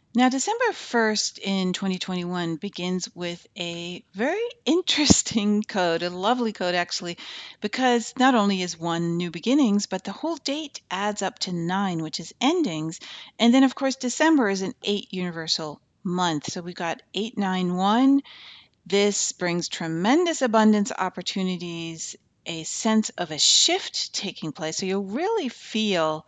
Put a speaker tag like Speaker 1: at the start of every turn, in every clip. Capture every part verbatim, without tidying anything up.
Speaker 1: Now, December first in twenty twenty-one begins with a very interesting code, a lovely code actually, because not only is one new beginnings, but the whole date adds up to nine, which is endings. And then, of course, December is an eight universal month. So we've got eight nine one. This brings tremendous abundance opportunities, a sense of a shift taking place. So you'll really feel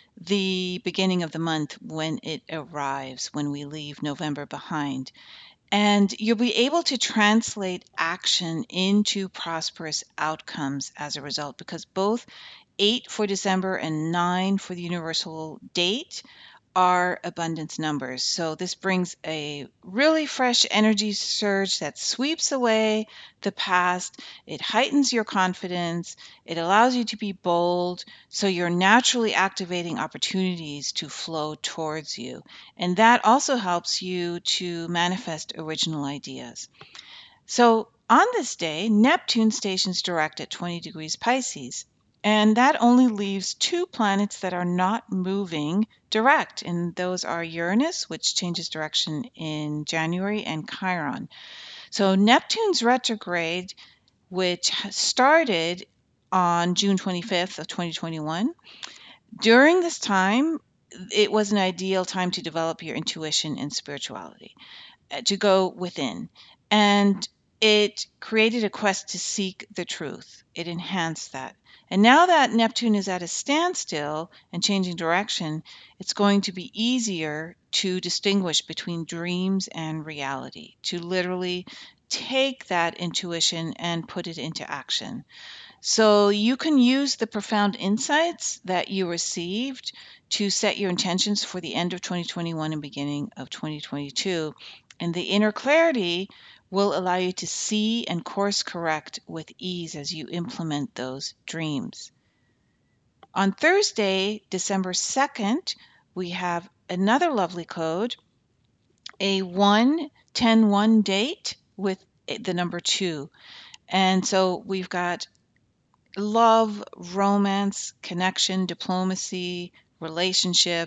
Speaker 1: the beginning of the month when it arrives, when we leave November behind. And you'll be able to translate action into prosperous outcomes as a result, because both eight for December and nine for the universal date are abundance numbers. So this brings a really fresh energy surge that sweeps away the past. It heightens your confidence. It allows you to be bold. So you're naturally activating opportunities to flow towards you. And that also helps you to manifest original ideas. So on this day, Neptune stations direct at twenty degrees Pisces. And that only leaves two planets that are not moving direct. And those are Uranus, which changes direction in January, and Chiron. So Neptune's retrograde, which started on June twenty-fifth of twenty twenty-one. During this time, it was an ideal time to develop your intuition and spirituality, uh, to go within. And it created a quest to seek the truth. It enhanced that. And now that Neptune is at a standstill and changing direction, it's going to be easier to distinguish between dreams and reality, to literally take that intuition and put it into action. So you can use the profound insights that you received to set your intentions for the end of twenty twenty-one and beginning of twenty twenty-two. And the inner clarity will allow you to see and course correct with ease as you implement those dreams. On Thursday, December second, we have another lovely code, a one ten one date with the number two. And so we've got love, romance, connection, diplomacy, relationship,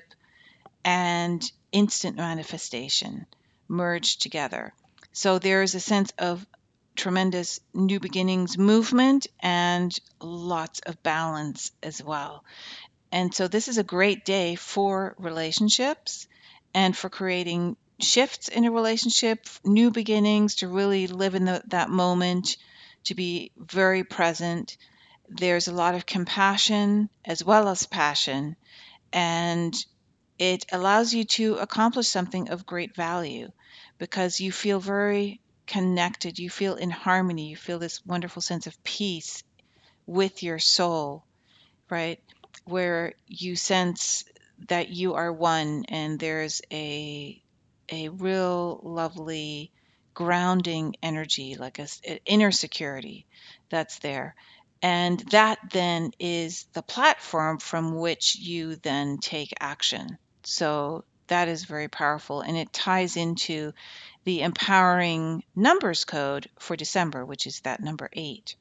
Speaker 1: and instant manifestation merged together. So there's a sense of tremendous new beginnings movement and lots of balance as well. And so this is a great day for relationships and for creating shifts in a relationship, new beginnings, to really live in the, that moment, to be very present. There's a lot of compassion as well as passion, and it allows you to accomplish something of great value because you feel very connected, you feel in harmony, you feel this wonderful sense of peace with your soul, right? Where you sense that you are one, and there's a a real lovely grounding energy, like a, s- a inner security that's there. And that then is the platform from which you then take action. So that is very powerful, and it ties into the empowering numbers code for December, which is that number eight.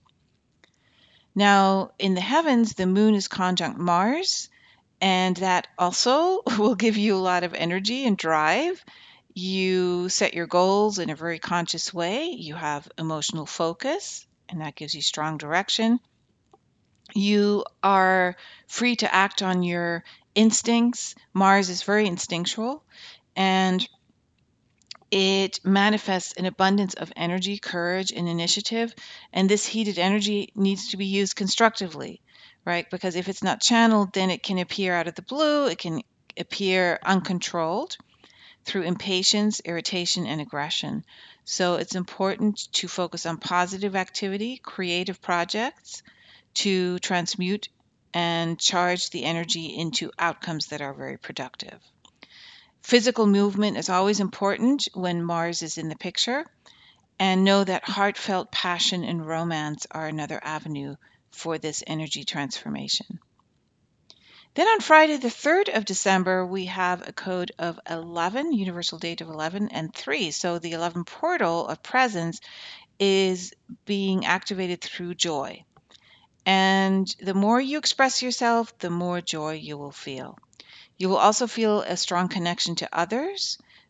Speaker 1: Now, in the heavens, the moon is conjunct Mars, and that also will give you a lot of energy and drive. You set your goals in a very conscious way. You have emotional focus, and that gives you strong direction. You are free to act on your instincts. Mars is very instinctual, and it manifests an abundance of energy, courage, and initiative. And this heated energy needs to be used constructively, right? Because if it's not channeled, then it can appear out of the blue, it can appear uncontrolled through impatience, irritation, and aggression. So it's important to focus on positive activity, creative projects, to transmute and charge the energy into outcomes that are very productive. Physical movement is always important when Mars is in the picture, and know that heartfelt passion and romance are another avenue for this energy transformation. Then on Friday, the third of December, we have a code of eleven, universal date of eleven and three. So the eleven portal of presence is being activated through joy. And the more you express yourself, the more joy you will feel. You will also feel a strong connection to others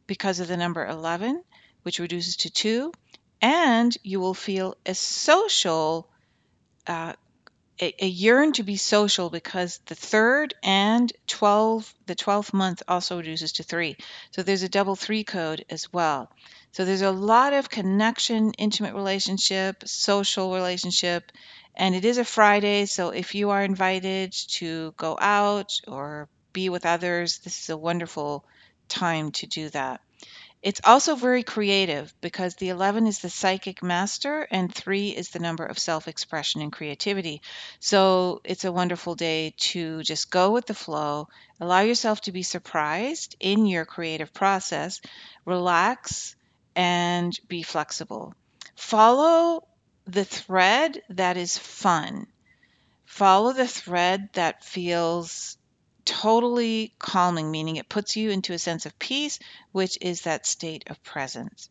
Speaker 1: because of the number eleven, which reduces to two, and you will feel a social uh, a, a yearn to be social because the third and twelve, the twelfth month also reduces to three. So there's a double three code as well. So there's a lot of connection, intimate relationship, social relationship, and it is a Friday. So if you are invited to go out or be with others, this is a wonderful time to do that. It's also very creative because the eleven is the psychic master and three is the number of self expression and creativity. So it's a wonderful day to just go with the flow, allow yourself to be surprised in your creative process, relax, and be flexible. Follow the thread that is fun. Follow the thread that feels totally calming, meaning it puts you into a sense of peace, which is that state of presence.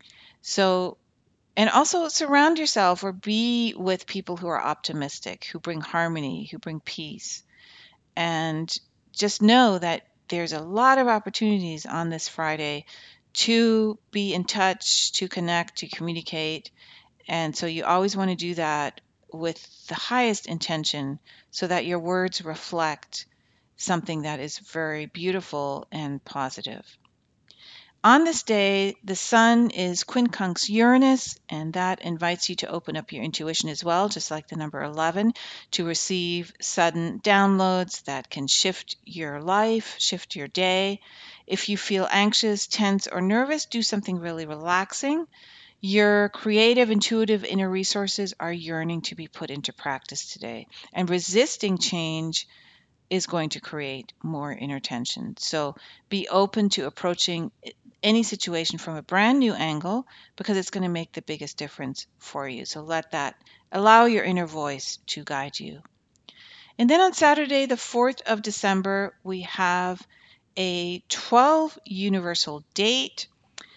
Speaker 1: So, and also surround yourself or be with people who are optimistic, who bring harmony, who bring peace. And just know that there's a lot of opportunities on this Friday to be in touch, to connect, to communicate, and so you always want to do that with the highest intention so that your words reflect something that is very beautiful and positive. On this day, the sun is quincunx Uranus, and that invites you to open up your intuition as well, just like the number eleven, to receive sudden downloads that can shift your life, shift your day. If you feel anxious, tense, or nervous, do something really relaxing. Your creative, intuitive inner resources are yearning to be put into practice today. And resisting change is going to create more inner tension. So be open to approaching any situation from a brand new angle because it's going to make the biggest difference for you. So let that allow your inner voice to guide you. And then on Saturday, the fourth of December, we have a twelve universal date.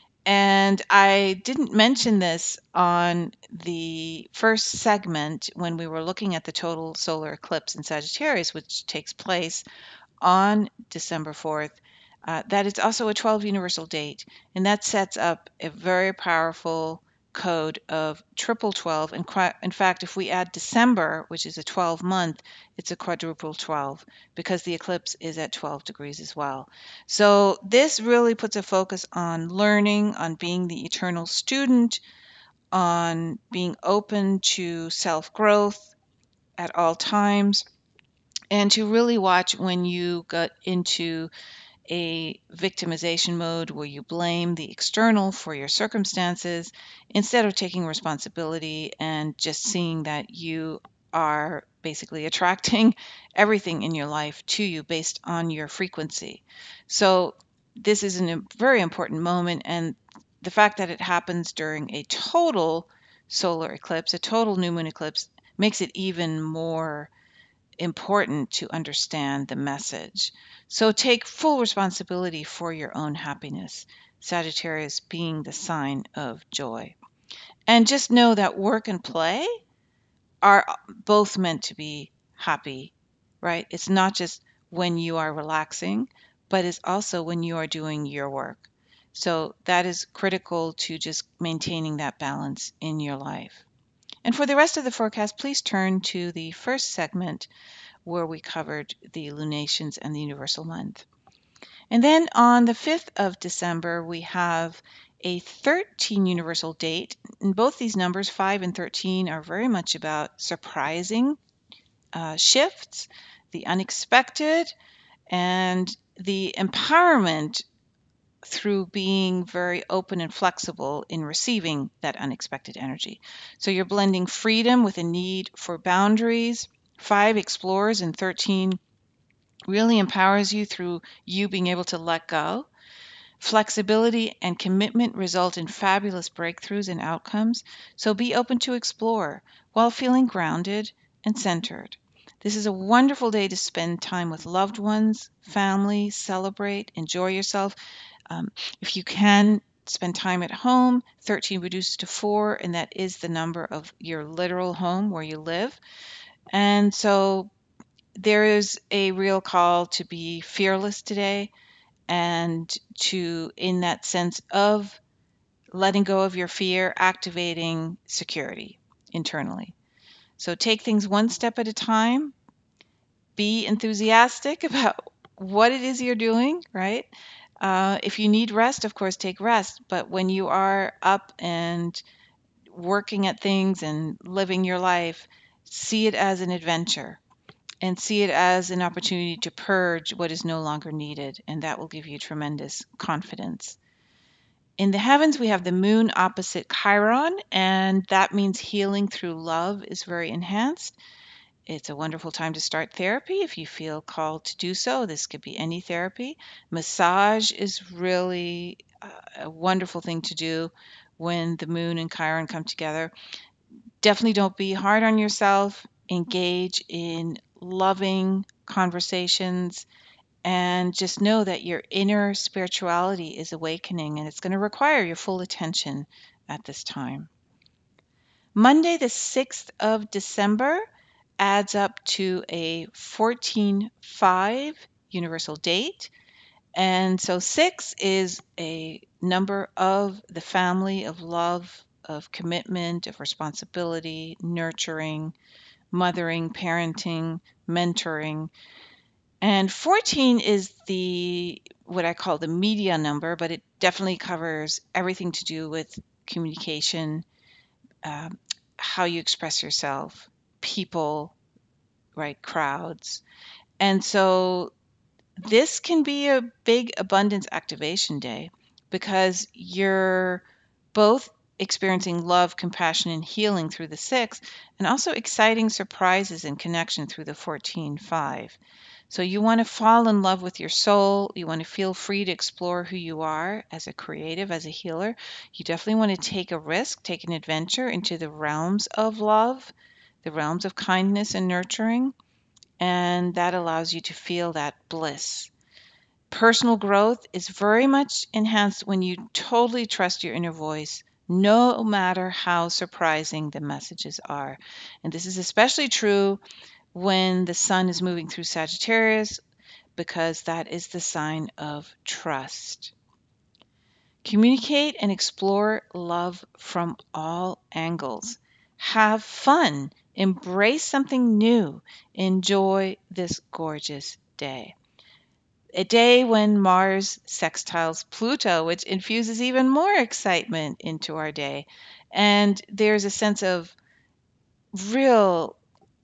Speaker 1: And I didn't mention this on the first segment when we were looking at the total solar eclipse in Sagittarius, which takes place on December fourth. Uh, that it's also a twelve universal date, and that sets up a very powerful code of triple twelve. And qua- in fact, if we add December, which is a twelve month, it's a quadruple twelve because the eclipse is at twelve degrees as well. So this really puts a focus on learning, on being the eternal student, on being open to self growth at all times, and to really watch when you get into a victimization mode where you blame the external for your circumstances instead of taking responsibility and just seeing that you are basically attracting everything in your life to you based on your frequency. So, this is a very important moment, and the fact that it happens during a total solar eclipse, a total new moon eclipse, makes it even more important to understand the message. So take full responsibility for your own happiness, Sagittarius being the sign of joy. And just know that work and play are both meant to be happy, right? It's not just when you are relaxing, but it's also when you are doing your work. So that is critical to just maintaining that balance in your life. And for the rest of the forecast, please turn to the first segment where we covered the lunations and the universal month. And then on the fifth of December, we have a thirteen universal date. And both these numbers, five and thirteen, are very much about surprising uh, shifts, the unexpected, and the empowerment through being very open and flexible in receiving that unexpected energy. So you're blending freedom with a need for boundaries. Five explores and thirteen really empowers you through you being able to let go. Flexibility and commitment result in fabulous breakthroughs and outcomes. So be open to explore while feeling grounded and centered. This is a wonderful day to spend time with loved ones, family, celebrate, enjoy yourself. Um, if you can, spend time at home. thirteen reduces to four, and that is the number of your literal home where you live. And so there is a real call to be fearless today and to, in that sense of letting go of your fear, activating security internally. So take things one step at a time, be enthusiastic about what it is you're doing, right? Uh, if you need rest, of course, take rest. But when you are up and working at things and living your life, see it as an adventure and see it as an opportunity to purge what is no longer needed. And that will give you tremendous confidence. In the heavens, we have the moon opposite Chiron, and that means healing through love is very enhanced. It's a wonderful time to start therapy if you feel called to do so. This could be any therapy. Massage is really uh, a wonderful thing to do when the moon and Chiron come together. Definitely don't be hard on yourself. Engage in loving conversations and just know that your inner spirituality is awakening and it's going to require your full attention at this time. Monday, the sixth of December, adds up to a fourteen five universal date. And so six is a number of the family, of love, of commitment, of responsibility, nurturing, mothering, parenting, mentoring. And fourteen is the what I call the media number, but it definitely covers everything to do with communication, um, how you express yourself, people, right? Crowds. And so this can be a big abundance activation day because you're both experiencing love, compassion, and healing through the six, and also exciting surprises and connection through the fourteen five. So you want to fall in love with your soul. You want to feel free to explore who you are as a creative, as a healer. You definitely want to take a risk, take an adventure into the realms of love, the realms of kindness and nurturing, and that allows you to feel that bliss. Personal growth is very much enhanced when you totally trust your inner voice, no matter how surprising the messages are. And this is especially true when the sun is moving through Sagittarius, because that is the sign of trust. Communicate and explore love from all angles. Have fun. Embrace something new. Enjoy this gorgeous day. A day when Mars sextiles Pluto, which infuses even more excitement into our day. And there's a sense of real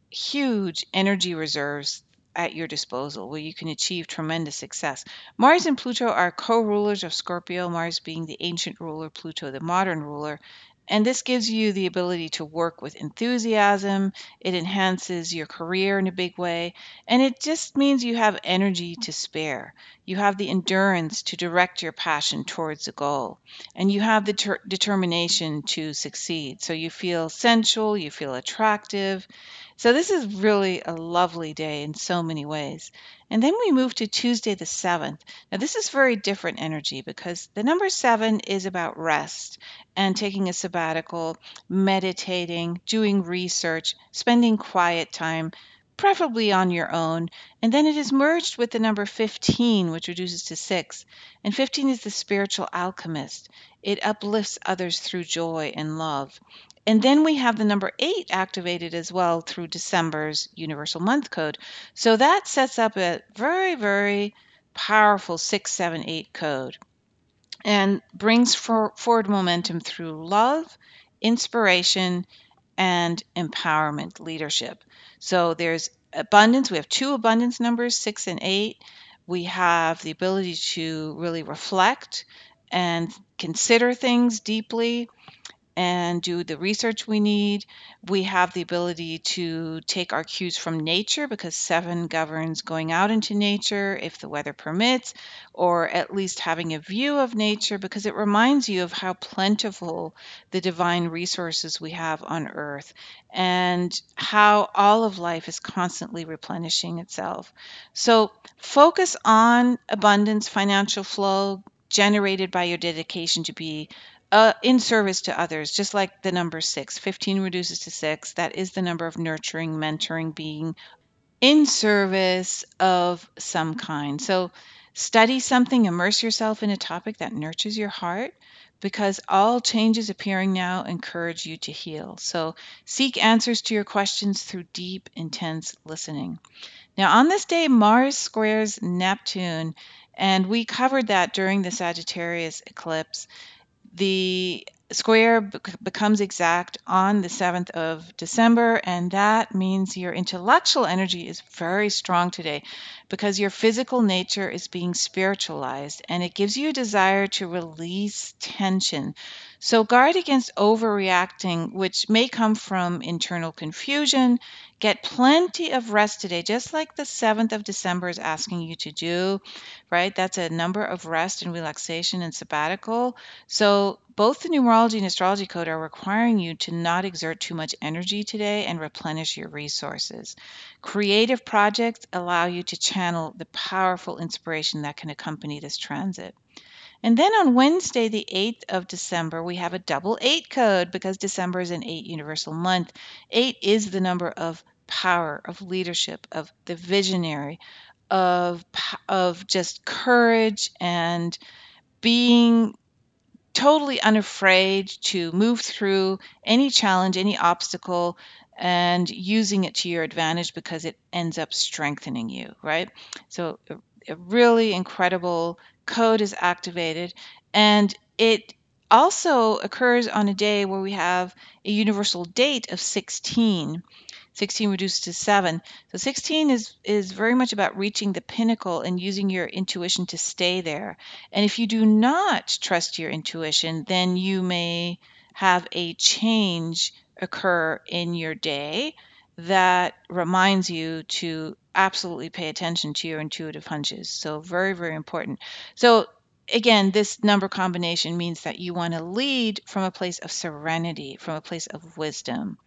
Speaker 1: huge energy reserves at your disposal where you can achieve tremendous success. Mars and Pluto are co rulers of Scorpio, Mars being the ancient ruler, Pluto the modern ruler. And this gives you the ability to work with enthusiasm. It enhances your career in a big way. And it just means you have energy to spare. You have the endurance to direct your passion towards a goal. And you have the ter- determination to succeed. So you feel sensual, you feel attractive. So this is really a lovely day in so many ways. And then we move to Tuesday the seventh. Now this is very different energy because the number seven is about rest and taking a sabbatical, meditating, doing research, spending quiet time, preferably on your own. And then it is merged with the number fifteen, which reduces to six. And fifteen is the spiritual alchemist. It uplifts others through joy and love. And then we have the number eight activated as well through December's Universal Month Code. So that sets up a very, very powerful six seven eight code and brings for, forward momentum through love, inspiration, and empowerment leadership. So there's abundance. We have two abundance numbers, six and eight. We have the ability to really reflect and consider things deeply and do the research we need. We have the ability to take our cues from nature because seven governs going out into nature if the weather permits, or at least having a view of nature because it reminds you of how plentiful the divine resources we have on earth and how all of life is constantly replenishing itself. So focus on abundance, financial flow generated by your dedication to be uh, in service to others, just like the number six. fifteen reduces to six. That is the number of nurturing, mentoring, being in service of some kind. So Study something, immerse yourself in a topic that nurtures your heart, because all changes appearing now encourage you to heal. So seek answers to your questions through deep, intense listening. Now, on this day, Mars squares Neptune, and we covered that during the Sagittarius eclipse. The square bec- becomes exact on the seventh of December, and that means your intellectual energy is very strong today because your physical nature is being spiritualized, and it gives you a desire to release tension. So guard against overreacting, which may come from internal confusion. Get plenty of rest today, just like the seventh of December is asking you to do, right? That's a number of rest and relaxation and sabbatical. So both the numerology and astrology code are requiring you to not exert too much energy today and replenish your resources. Creative projects allow you to channel the powerful inspiration that can accompany this transit. And then on Wednesday, the eighth of December, we have a double eight code because December is an eight universal month. Eight is the number of power, of leadership, of the visionary, of of just courage and being totally unafraid to move through any challenge, any obstacle, and using it to your advantage because it ends up strengthening you, right? So, a, a really incredible code is activated, and it also occurs on a day where we have a universal date of sixteen. sixteen reduced to seven. So sixteen is is very much about reaching the pinnacle and using your intuition to stay there. And if you do not trust your intuition, then you may have a change occur in your day that reminds you to absolutely pay attention to your intuitive hunches. So very, very important. So again, this number combination means that you want to lead from a place of serenity, from a place of wisdom,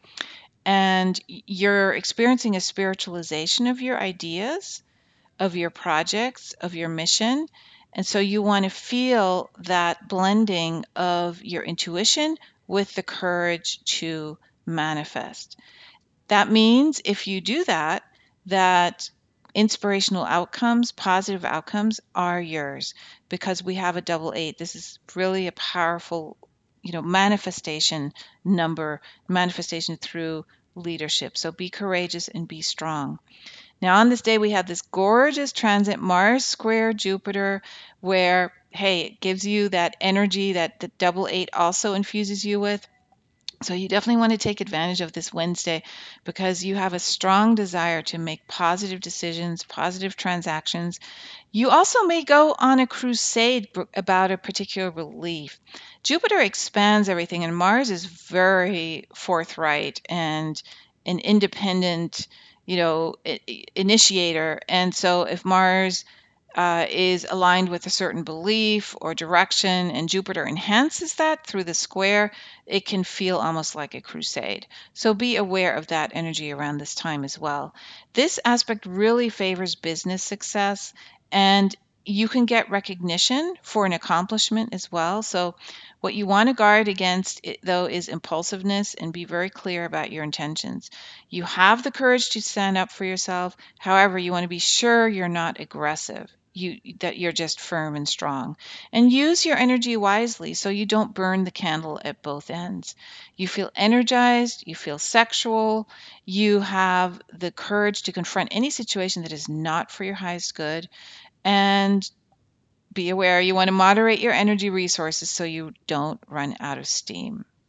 Speaker 1: and you're experiencing a spiritualization of your ideas, of your projects, of your mission. And so you want to feel that blending of your intuition with the courage to manifest. That means if you do that, that inspirational outcomes, positive outcomes are yours because we have a double eight. This is really a powerful, you know, manifestation number, manifestation through leadership. So be courageous and be strong. Now, on this day, we have this gorgeous transit, Mars square Jupiter, where, hey, it gives you that energy that the double eight also infuses you with. So you definitely want to take advantage of this Wednesday because you have a strong desire to make positive decisions, positive transactions. You also may go on a crusade b- about a particular belief. Jupiter expands everything, and Mars is very forthright and an independent, you know, i- i- initiator. And so if Mars uh, is aligned with a certain belief or direction, and Jupiter enhances that through the square, it can feel almost like a crusade. So be aware of that energy around this time as well. This aspect really favors business success, and you can get recognition for an accomplishment as well. So, what you want to guard against, it, though, is impulsiveness and be very clear about your intentions. You have the courage to stand up for yourself. However, you want to be sure you're not aggressive. You that you're just firm and strong, and use your energy wisely so you don't burn the candle at both ends. You feel energized, you feel sexual, you have the courage to confront any situation that is not for your highest good, and be aware you want to moderate your energy resources so you don't run out of steam.